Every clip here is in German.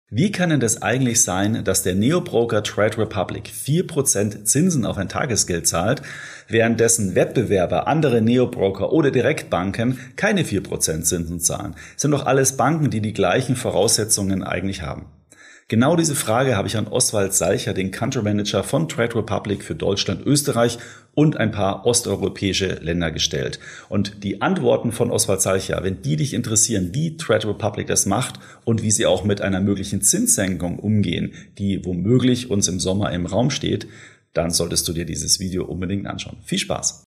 Wie kann denn das eigentlich sein, dass der Neobroker Trade Republic 4% Zinsen auf ein Tagesgeld zahlt, währenddessen Wettbewerber, andere Neobroker oder Direktbanken keine 4% Zinsen zahlen? Das sind doch alles Banken, die die gleichen Voraussetzungen eigentlich haben. Genau diese Frage habe ich an Oswald Salcher, den Country Manager von Trade Republic für Deutschland, Österreich und ein paar osteuropäische Länder gestellt. Und die Antworten von Oswald Salcher, wenn die dich interessieren, wie Trade Republic das macht und wie sie auch mit einer möglichen Zinssenkung umgehen, die womöglich uns im Sommer im Raum steht, dann solltest du dir dieses Video unbedingt anschauen. Viel Spaß!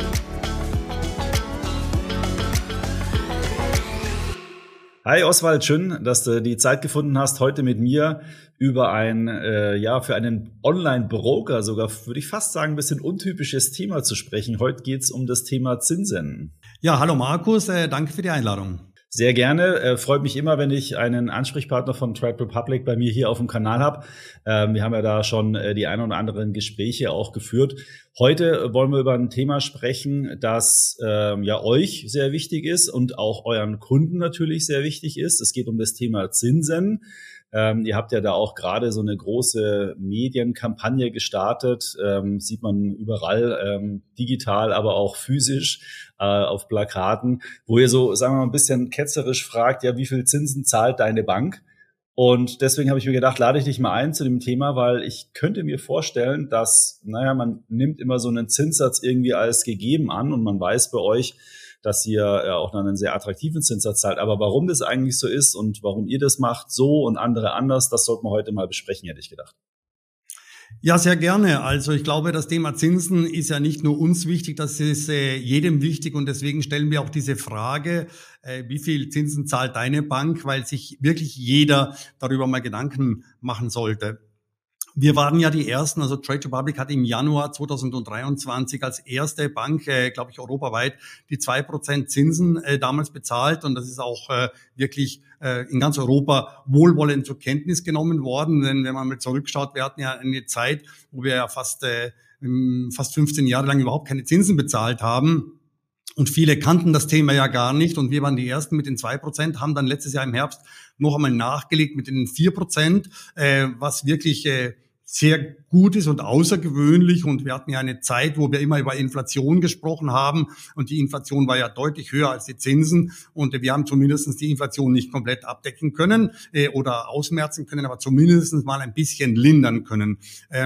Hi Oswald, schön, dass du die Zeit gefunden hast, heute mit mir über für einen Online-Broker sogar, würde ich fast sagen, ein bisschen untypisches Thema zu sprechen. Heute geht's um das Thema Zinsen. Ja, hallo Markus, danke für die Einladung. Sehr gerne. Freut mich immer, wenn ich einen Ansprechpartner von Trade Republic bei mir hier auf dem Kanal habe. Wir haben ja da schon die ein oder anderen Gespräche auch geführt. Heute wollen wir über ein Thema sprechen, das euch sehr wichtig ist und auch euren Kunden natürlich sehr wichtig ist. Es geht um das Thema Zinsen. Ihr habt ja da auch gerade so eine große Medienkampagne gestartet, sieht man überall, digital, aber auch physisch auf Plakaten, wo ihr so, sagen wir mal, ein bisschen ketzerisch fragt, ja, wie viel Zinsen zahlt deine Bank? Und deswegen habe ich mir gedacht, lade ich dich mal ein zu dem Thema, weil ich könnte mir vorstellen, dass, man nimmt immer so einen Zinssatz irgendwie als gegeben an und man weiß bei euch, dass ihr auch einen sehr attraktiven Zinssatz zahlt. Aber warum das eigentlich so ist und warum ihr das macht, so und andere anders, das sollten wir heute mal besprechen, hätte ich gedacht. Ja, sehr gerne. Also ich glaube, das Thema Zinsen ist ja nicht nur uns wichtig, das ist jedem wichtig und deswegen stellen wir auch diese Frage, wie viel Zinsen zahlt deine Bank, weil sich wirklich jeder darüber mal Gedanken machen sollte. Wir waren ja die Ersten, also Trade Republic hat im Januar 2023 als erste Bank, glaube ich, europaweit die 2% Zinsen damals bezahlt und das ist auch wirklich in ganz Europa wohlwollend zur Kenntnis genommen worden. Denn wenn man mal zurückschaut, wir hatten ja eine Zeit, wo wir ja fast 15 Jahre lang überhaupt keine Zinsen bezahlt haben. Und viele kannten das Thema ja gar nicht und wir waren die Ersten mit den 2%, haben dann letztes Jahr im Herbst noch einmal nachgelegt mit den 4%, was wirklich sehr gut ist und außergewöhnlich. Und wir hatten ja eine Zeit, wo wir immer über Inflation gesprochen haben und die Inflation war ja deutlich höher als die Zinsen und wir haben zumindest die Inflation nicht komplett abdecken können oder ausmerzen können, aber zumindest mal ein bisschen lindern können.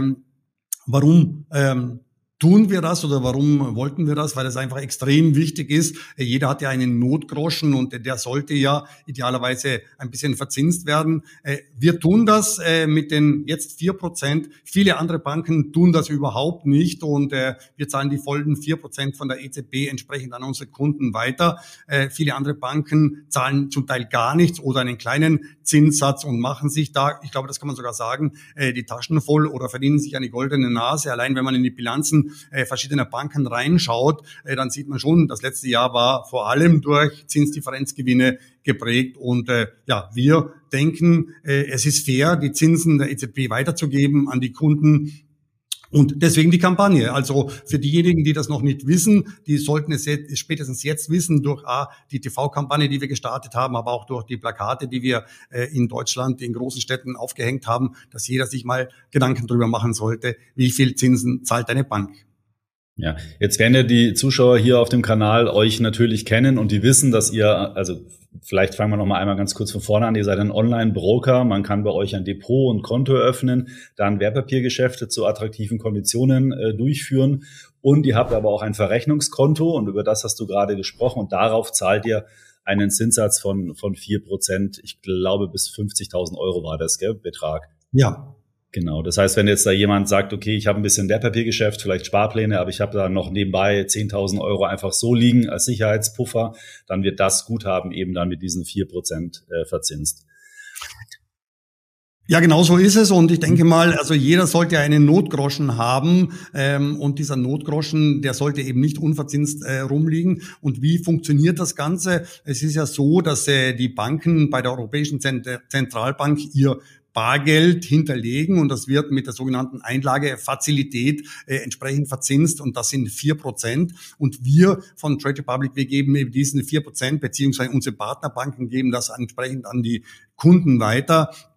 Warum tun wir das oder warum wollten wir das? Weil das einfach extrem wichtig ist. Jeder hat ja einen Notgroschen und der sollte ja idealerweise ein bisschen verzinst werden. Wir tun das mit den jetzt 4%. Viele andere Banken tun das überhaupt nicht und wir zahlen die vollen 4% von der EZB entsprechend an unsere Kunden weiter. Viele andere Banken zahlen zum Teil gar nichts oder einen kleinen Zinssatz und machen sich da, ich glaube, das kann man sogar sagen, die Taschen voll oder verdienen sich eine goldene Nase. Allein wenn man in die Bilanzen verschiedener Banken reinschaut, dann sieht man schon, das letzte Jahr war vor allem durch Zinsdifferenzgewinne geprägt und wir denken, es ist fair, die Zinsen der EZB weiterzugeben an die Kunden. Und deswegen die Kampagne. Also für diejenigen, die das noch nicht wissen, die sollten es spätestens jetzt wissen durch die TV-Kampagne, die wir gestartet haben, aber auch durch die Plakate, die wir in Deutschland in großen Städten aufgehängt haben, dass jeder sich mal Gedanken darüber machen sollte, wie viel Zinsen zahlt eine Bank. Ja, jetzt werden ja die Zuschauer hier auf dem Kanal euch natürlich kennen und die wissen, dass ihr, also vielleicht fangen wir noch mal einmal ganz kurz von vorne an, ihr seid ein Online-Broker, man kann bei euch ein Depot und Konto eröffnen, dann Wertpapiergeschäfte zu attraktiven Konditionen durchführen und ihr habt aber auch ein Verrechnungskonto und über das hast du gerade gesprochen und darauf zahlt ihr einen Zinssatz von 4%, ich glaube bis 50.000 Euro war das, gell, Betrag? Ja. Genau, das heißt, wenn jetzt da jemand sagt, okay, ich habe ein bisschen Wertpapiergeschäft, vielleicht Sparpläne, aber ich habe da noch nebenbei 10.000 Euro einfach so liegen als Sicherheitspuffer, dann wird das Guthaben eben dann mit diesen 4% verzinst. Ja, genau so ist es und ich denke mal, also jeder sollte einen Notgroschen haben und dieser Notgroschen, der sollte eben nicht unverzinst rumliegen. Und wie funktioniert das Ganze? Es ist ja so, dass die Banken bei der Europäischen Zentralbank ihr Bargeld hinterlegen und das wird mit der sogenannten Einlagefazilität entsprechend verzinst und das sind 4%. Und wir von Trade Republic, wir geben eben diesen 4%, beziehungsweise unsere Partnerbanken geben das entsprechend an die Kunden weiter.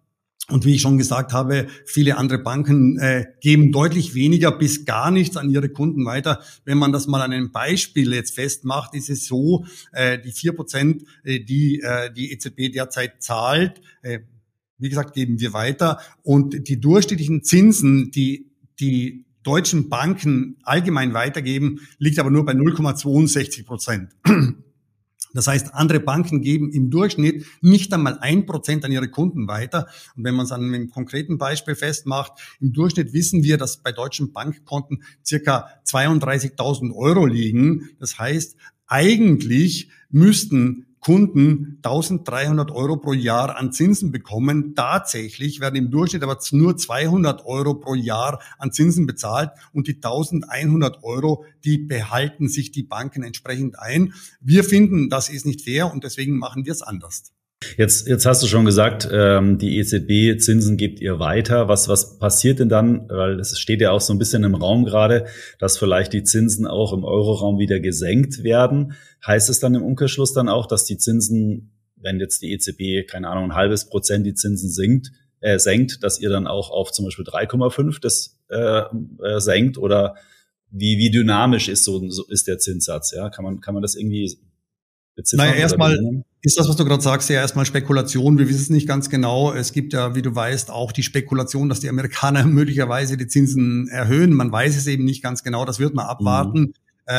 Und wie ich schon gesagt habe, viele andere Banken geben deutlich weniger bis gar nichts an ihre Kunden weiter. Wenn man das mal an einem Beispiel jetzt festmacht, ist es so, die 4%, die EZB derzeit zahlt, wie gesagt, geben wir weiter. Und die durchschnittlichen Zinsen, die deutschen Banken allgemein weitergeben, liegt aber nur bei 0,62%. Das heißt, andere Banken geben im Durchschnitt nicht einmal 1% an ihre Kunden weiter. Und wenn man es an einem konkreten Beispiel festmacht, im Durchschnitt wissen wir, dass bei deutschen Bankkonten circa 32.000 Euro liegen. Das heißt, eigentlich müssten Kunden 1.300 Euro pro Jahr an Zinsen bekommen. Tatsächlich werden im Durchschnitt aber nur 200 Euro pro Jahr an Zinsen bezahlt und die 1.100 Euro, die behalten sich die Banken entsprechend ein. Wir finden, das ist nicht fair und deswegen machen wir es anders. Jetzt hast du schon gesagt, die EZB-Zinsen gibt ihr weiter. Was passiert denn dann? Weil es steht ja auch so ein bisschen im Raum gerade, dass vielleicht die Zinsen auch im Euroraum wieder gesenkt werden. Heißt es dann im Umkehrschluss dann auch, dass die Zinsen, wenn jetzt die EZB, keine Ahnung, 0,5% die Zinsen senkt, dass ihr dann auch auf zum Beispiel 3,5 das senkt? Oder wie dynamisch ist ist der Zinssatz? Ja, kann man das irgendwie beziffern? Naja, erstmal ist das, was du gerade sagst, ja erstmal Spekulation. Wir wissen es nicht ganz genau. Es gibt ja, wie du weißt, auch die Spekulation, dass die Amerikaner möglicherweise die Zinsen erhöhen. Man weiß es eben nicht ganz genau. Das wird man abwarten.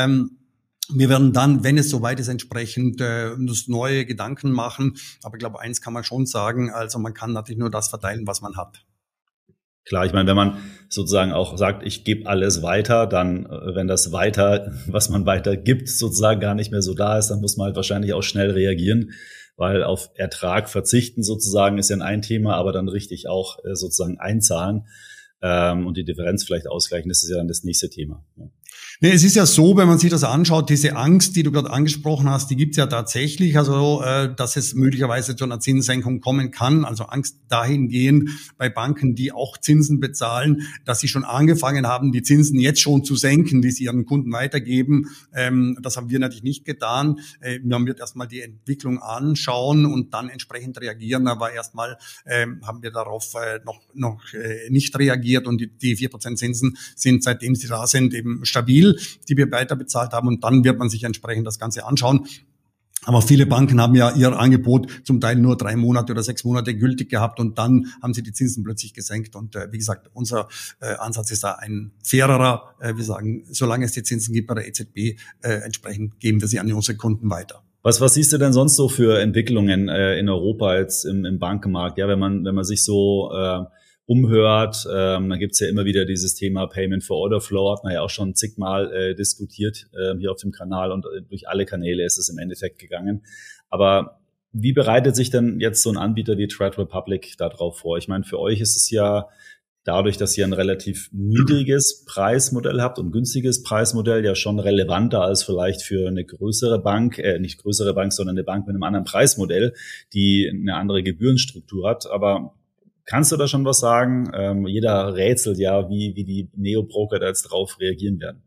Wir werden dann, wenn es soweit ist, entsprechend uns neue Gedanken machen. Aber ich glaube, eins kann man schon sagen. Also man kann natürlich nur das verteilen, was man hat. Klar, ich meine, wenn man sozusagen auch sagt, ich gebe alles weiter, dann, wenn das weiter, was man weiter gibt, sozusagen gar nicht mehr so da ist, dann muss man halt wahrscheinlich auch schnell reagieren, weil auf Ertrag verzichten sozusagen ist ja ein Thema, aber dann richtig auch sozusagen einzahlen und die Differenz vielleicht ausgleichen, das ist ja dann das nächste Thema. Ja. Nee, es ist ja so, wenn man sich das anschaut, diese Angst, die du gerade angesprochen hast, die gibt's ja tatsächlich, also dass es möglicherweise zu einer Zinssenkung kommen kann, also Angst dahingehend bei Banken, die auch Zinsen bezahlen, dass sie schon angefangen haben, die Zinsen jetzt schon zu senken, die sie ihren Kunden weitergeben. Das haben wir natürlich nicht getan. Wir haben jetzt erstmal die Entwicklung anschauen und dann entsprechend reagieren, aber erstmal haben wir darauf noch nicht reagiert und die 4% Zinsen sind, seitdem sie da sind, eben stabil, die wir weiter bezahlt haben und dann wird man sich entsprechend das Ganze anschauen. Aber viele Banken haben ja ihr Angebot zum Teil nur 3 Monate oder 6 Monate gültig gehabt und dann haben sie die Zinsen plötzlich gesenkt. Und wie gesagt, unser Ansatz ist da ein fairerer. Wir sagen, solange es die Zinsen gibt bei der EZB, entsprechend geben wir sie an unsere Kunden weiter. Was siehst du denn sonst so für Entwicklungen in Europa jetzt im Bankenmarkt? Ja, wenn man sich so umhört, dann gibt's ja immer wieder dieses Thema Payment for Order Flow, hat man ja auch schon zigmal diskutiert hier auf dem Kanal und durch alle Kanäle ist es im Endeffekt gegangen. Aber wie bereitet sich denn jetzt so ein Anbieter wie Trade Republic darauf vor? Ich meine, für euch ist es ja dadurch, dass ihr ein relativ niedriges Preismodell habt und günstiges Preismodell, ja schon relevanter als vielleicht für eine größere Bank, nicht größere Bank, sondern eine Bank mit einem anderen Preismodell, die eine andere Gebührenstruktur hat. Aber kannst du da schon was sagen? Jeder rätselt ja, wie die Neo-Broker da jetzt drauf reagieren werden.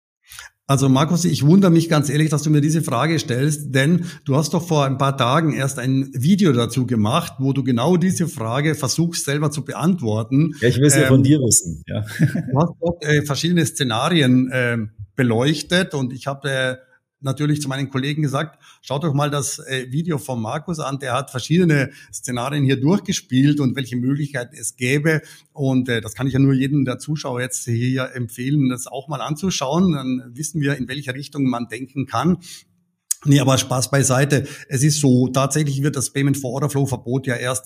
Also Markus, ich wundere mich ganz ehrlich, dass du mir diese Frage stellst, denn du hast doch vor ein paar Tagen erst ein Video dazu gemacht, wo du genau diese Frage versuchst selber zu beantworten. Ja, ich will es ja von dir wissen. Ja. Du hast dort verschiedene Szenarien beleuchtet und ich habe natürlich zu meinen Kollegen gesagt, schaut euch mal das Video von Markus an, der hat verschiedene Szenarien hier durchgespielt und welche Möglichkeiten es gäbe und das kann ich ja nur jedem der Zuschauer jetzt hier empfehlen, das auch mal anzuschauen, dann wissen wir, in welche Richtung man denken kann. Nee, aber Spaß beiseite. Es ist so, tatsächlich wird das Payment for Order Flow Verbot ja erst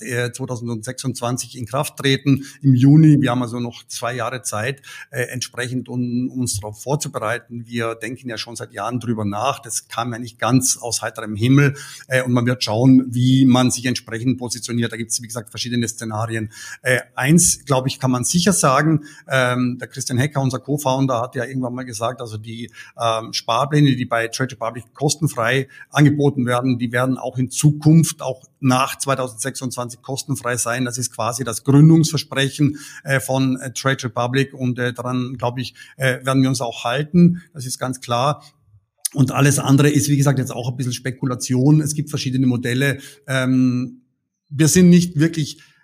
2026 in Kraft treten, im Juni. Wir haben also noch 2 Jahre Zeit, entsprechend uns darauf vorzubereiten. Wir denken ja schon seit Jahren drüber nach. Das kam ja nicht ganz aus heiterem Himmel. Und man wird schauen, wie man sich entsprechend positioniert. Da gibt es, wie gesagt, verschiedene Szenarien. Eins, glaube ich, kann man sicher sagen. Der Christian Hecker, unser Co-Founder, hat ja irgendwann mal gesagt, also die Sparpläne, die bei Trade Republic kostenfrei angeboten werden, die werden auch in Zukunft, auch nach 2026 kostenfrei sein. Das ist quasi das Gründungsversprechen von Trade Republic und daran, glaube ich, werden wir uns auch halten. Das ist ganz klar. Und alles andere ist, wie gesagt, jetzt auch ein bisschen Spekulation. Es gibt verschiedene Modelle. Wir sind nicht wirklich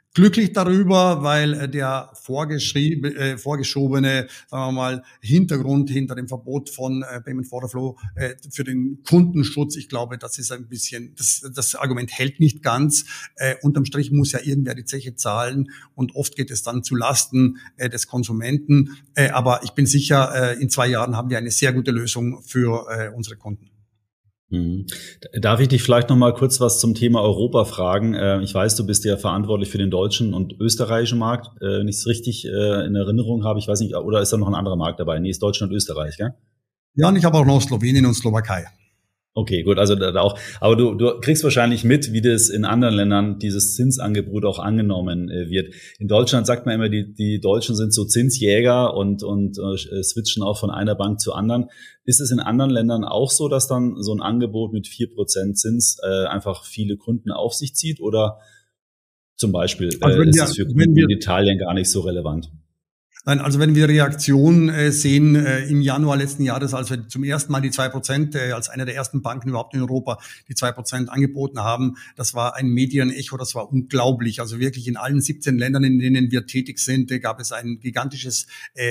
glücklich darüber, weil der vorgeschobene, sagen wir mal, Hintergrund hinter dem Verbot von Payment for Order Flow für den Kundenschutz, ich glaube, das ist ein bisschen, das Argument hält nicht ganz. Unterm Strich muss ja irgendwer die Zeche zahlen und oft geht es dann zu Lasten des Konsumenten. Aber ich bin sicher, in 2 Jahren haben wir eine sehr gute Lösung für unsere Kunden. Darf ich dich vielleicht noch mal kurz was zum Thema Europa fragen? Ich weiß, du bist ja verantwortlich für den deutschen und österreichischen Markt, wenn ich es richtig in Erinnerung habe. Ich weiß nicht, oder ist da noch ein anderer Markt dabei? Nee, ist Deutschland und Österreich, gell? Ja, und ich habe auch noch Slowenien und Slowakei. Okay, gut, also da auch. Aber du kriegst wahrscheinlich mit, wie das in anderen Ländern dieses Zinsangebot auch angenommen wird. In Deutschland sagt man immer, die Deutschen sind so Zinsjäger und switchen auch von einer Bank zur anderen. Ist es in anderen Ländern auch so, dass dann so ein Angebot mit 4% Zins einfach viele Kunden auf sich zieht? Oder zum Beispiel ist es für Kunden in Italien gar nicht so relevant? Nein, also wenn wir Reaktionen sehen im Januar letzten Jahres, als wir zum ersten Mal die 2%, als einer der ersten Banken überhaupt in Europa die 2% angeboten haben, das war ein Medienecho, das war unglaublich. Also wirklich in allen 17 Ländern, in denen wir tätig sind, gab es ein gigantisches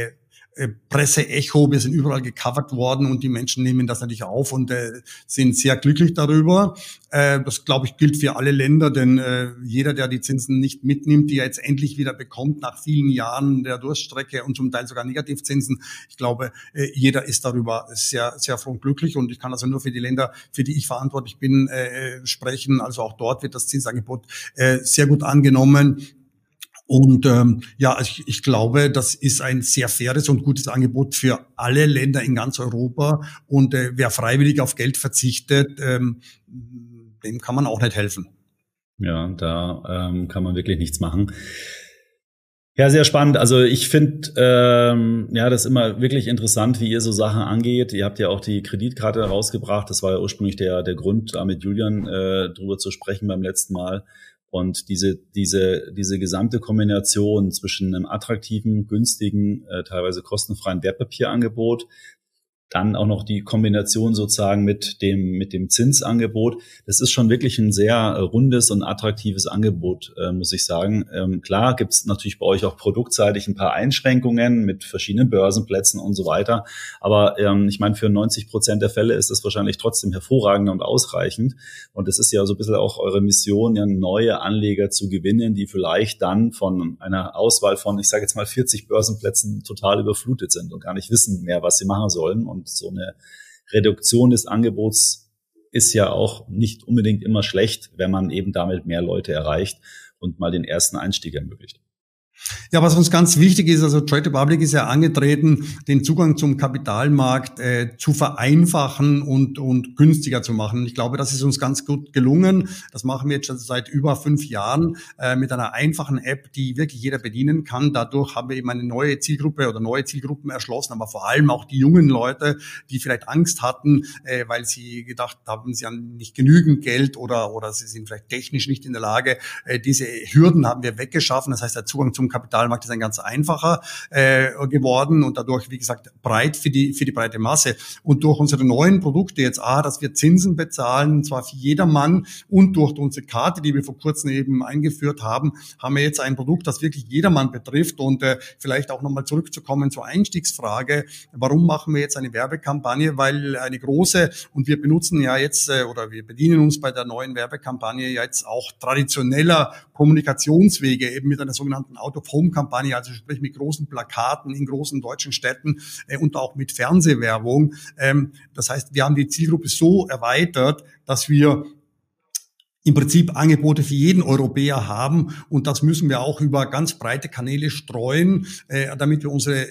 Presseecho, wir sind überall gecovert worden und die Menschen nehmen das natürlich auf und sind sehr glücklich darüber. Das, glaube ich, gilt für alle Länder, denn jeder, der die Zinsen nicht mitnimmt, die er jetzt endlich wieder bekommt nach vielen Jahren der Durststrecke und zum Teil sogar Negativzinsen, ich glaube, jeder ist darüber sehr, sehr froh und glücklich und ich kann also nur für die Länder, für die ich verantwortlich bin, sprechen. Also auch dort wird das Zinsangebot sehr gut angenommen. Und ich glaube, das ist ein sehr faires und gutes Angebot für alle Länder in ganz Europa. Und wer freiwillig auf Geld verzichtet, dem kann man auch nicht helfen. Ja, da kann man wirklich nichts machen. Ja, sehr spannend. Also ich finde, das ist immer wirklich interessant, wie ihr so Sachen angeht. Ihr habt ja auch die Kreditkarte rausgebracht. Das war ja ursprünglich der Grund, da mit Julian drüber zu sprechen beim letzten Mal. Und diese gesamte Kombination zwischen einem attraktiven, günstigen, teilweise kostenfreien Wertpapierangebot, dann auch noch die Kombination sozusagen mit dem Zinsangebot. Das ist schon wirklich ein sehr rundes und attraktives Angebot, muss ich sagen. Klar gibt es natürlich bei euch auch produktseitig ein paar Einschränkungen mit verschiedenen Börsenplätzen und so weiter. Aber ich meine, für 90% der Fälle ist das wahrscheinlich trotzdem hervorragend und ausreichend. Und es ist ja so ein bisschen auch eure Mission, ja neue Anleger zu gewinnen, die vielleicht dann von einer Auswahl von, ich sage jetzt mal 40 Börsenplätzen total überflutet sind und gar nicht wissen mehr, was sie machen sollen. Und so eine Reduktion des Angebots ist ja auch nicht unbedingt immer schlecht, wenn man eben damit mehr Leute erreicht und mal den ersten Einstieg ermöglicht. Ja, was uns ganz wichtig ist, also Trade Republic ist ja angetreten, den Zugang zum Kapitalmarkt zu vereinfachen und günstiger zu machen. Ich glaube, das ist uns ganz gut gelungen. Das machen wir jetzt schon seit über 5 Jahren mit einer einfachen App, die wirklich jeder bedienen kann. Dadurch haben wir eben eine neue Zielgruppe oder neue Zielgruppen erschlossen, aber vor allem auch die jungen Leute, die vielleicht Angst hatten, weil sie gedacht haben, sie haben nicht genügend Geld oder sie sind vielleicht technisch nicht in der Lage. Diese Hürden haben wir weggeschaffen. Das heißt, der Zugang zum Kapitalmarkt ist ein ganz einfacher geworden und dadurch, wie gesagt, breit für die breite Masse. Und durch unsere neuen Produkte jetzt, dass wir Zinsen bezahlen, und zwar für jedermann, und durch unsere Karte, die wir vor kurzem eben eingeführt haben, haben wir jetzt ein Produkt, das wirklich jedermann betrifft. Und vielleicht auch nochmal zurückzukommen zur Einstiegsfrage, warum machen wir jetzt eine Werbekampagne? Weil eine große, und wir benutzen ja jetzt, oder wir bedienen uns bei der neuen Werbekampagne jetzt auch traditioneller Kommunikationswege, eben mit einer sogenannten Out-of-Home-Kampagne, also sprich mit großen Plakaten in großen deutschen Städten und auch mit Fernsehwerbung. Das heißt, wir haben die Zielgruppe so erweitert, dass wir im Prinzip Angebote für jeden Europäer haben und das müssen wir auch über ganz breite Kanäle streuen, damit wir unser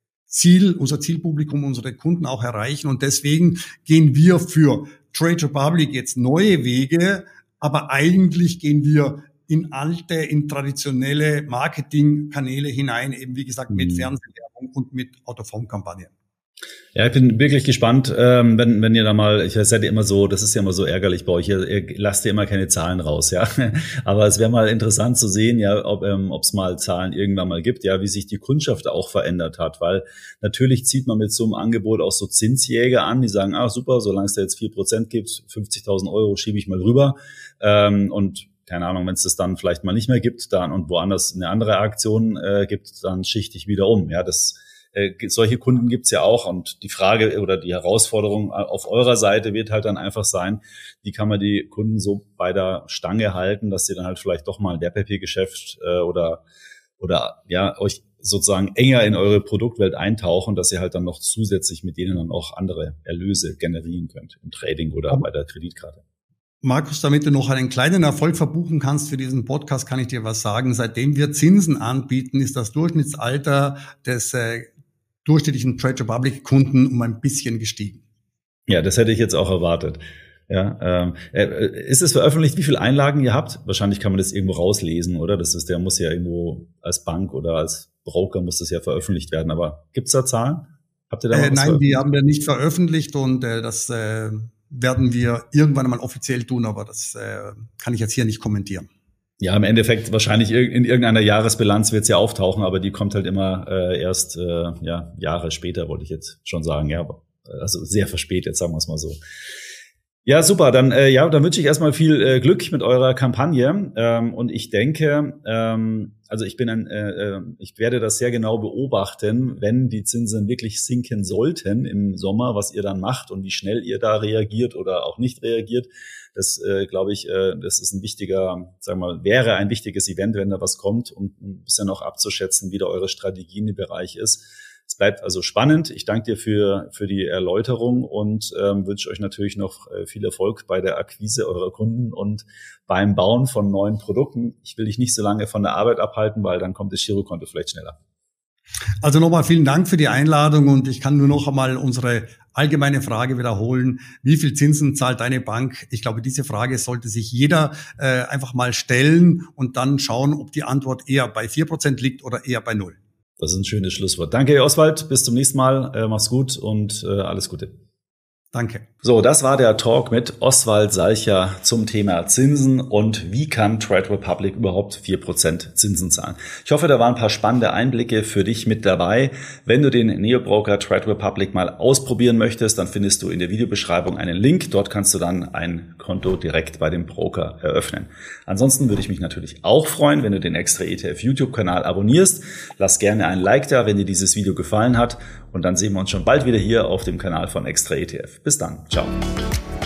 Zielpublikum, unsere Kunden auch erreichen und deswegen gehen wir für Trade Republic jetzt neue Wege, aber eigentlich gehen wir in traditionelle Marketingkanäle hinein, eben wie gesagt mit Fernsehwerbung und mit Out-of-Home-Kampagnen. Ja, ich bin wirklich gespannt, wenn ihr da mal, ich seid ja immer so, das ist ja immer so ärgerlich bei euch, ihr lasst ja immer keine Zahlen raus, ja. Aber es wäre mal interessant zu sehen, ja, ob es mal Zahlen irgendwann mal gibt, ja, wie sich die Kundschaft auch verändert hat, weil natürlich zieht man mit so einem Angebot auch so Zinsjäger an, die sagen, super, solange es da jetzt 4% gibt, 50.000 Euro schiebe ich mal rüber, und keine Ahnung, wenn es das dann vielleicht mal nicht mehr gibt, dann und woanders eine andere Aktion gibt, dann schichte ich wieder um. Ja, solche Kunden gibt's ja auch, und die Frage oder die Herausforderung auf eurer Seite wird halt dann einfach sein, wie kann man die Kunden so bei der Stange halten, dass sie dann halt vielleicht doch mal ein Wertpapiergeschäft oder ja euch sozusagen enger in eure Produktwelt eintauchen, dass ihr halt dann noch zusätzlich mit denen dann auch andere Erlöse generieren könnt im Trading oder bei der Kreditkarte. Markus, damit du noch einen kleinen Erfolg verbuchen kannst für diesen Podcast, kann ich dir was sagen. Seitdem wir Zinsen anbieten, ist das Durchschnittsalter des durchschnittlichen Trade Republic Kunden um ein bisschen gestiegen. Ja, das hätte ich jetzt auch erwartet. Ja, ist es veröffentlicht, wie viele Einlagen ihr habt? Wahrscheinlich kann man das irgendwo rauslesen, oder? Der muss ja irgendwo als Bank oder als Broker muss das ja veröffentlicht werden. Aber gibt's da Zahlen? Habt ihr da mal was Nein, die haben wir nicht veröffentlicht, und das werden wir irgendwann einmal offiziell tun, aber das kann ich jetzt hier nicht kommentieren. Ja, im Endeffekt wahrscheinlich in irgendeiner Jahresbilanz wird's ja auftauchen, aber die kommt halt immer erst Jahre später, wollte ich jetzt schon sagen. Ja, also sehr verspätet, sagen wir es mal so. Ja, super. Dann wünsche ich erstmal viel Glück mit eurer Kampagne. Und ich denke, ich werde das sehr genau beobachten, wenn die Zinsen wirklich sinken sollten im Sommer, was ihr dann macht und wie schnell ihr da reagiert oder auch nicht reagiert. Das glaube ich, das ist wäre ein wichtiges Event, wenn da was kommt, um ein bisschen auch abzuschätzen, wie da eure Strategie in dem Bereich ist. Es bleibt also spannend. Ich danke dir für die Erläuterung und wünsche euch natürlich noch viel Erfolg bei der Akquise eurer Kunden und beim Bauen von neuen Produkten. Ich will dich nicht so lange von der Arbeit abhalten, weil dann kommt das Girokonto vielleicht schneller. Also nochmal vielen Dank für die Einladung, und ich kann nur noch einmal unsere allgemeine Frage wiederholen. Wie viel Zinsen zahlt deine Bank? Ich glaube, diese Frage sollte sich jeder einfach mal stellen und dann schauen, ob die Antwort eher bei 4% liegt oder eher bei 0. Das ist ein schönes Schlusswort. Danke, Oswald. Bis zum nächsten Mal. Mach's gut und alles Gute. Danke. So, das war der Talk mit Oswald Salcher zum Thema Zinsen und wie kann Trade Republic überhaupt 4% Zinsen zahlen. Ich hoffe, da waren ein paar spannende Einblicke für dich mit dabei. Wenn du den Neo-Broker Trade Republic mal ausprobieren möchtest, dann findest du in der Videobeschreibung einen Link. Dort kannst du dann ein Konto direkt bei dem Broker eröffnen. Ansonsten würde ich mich natürlich auch freuen, wenn du den Extra ETF YouTube-Kanal abonnierst. Lass gerne ein Like da, wenn dir dieses Video gefallen hat. Und dann sehen wir uns schon bald wieder hier auf dem Kanal von Extra ETF. Bis dann. Ciao.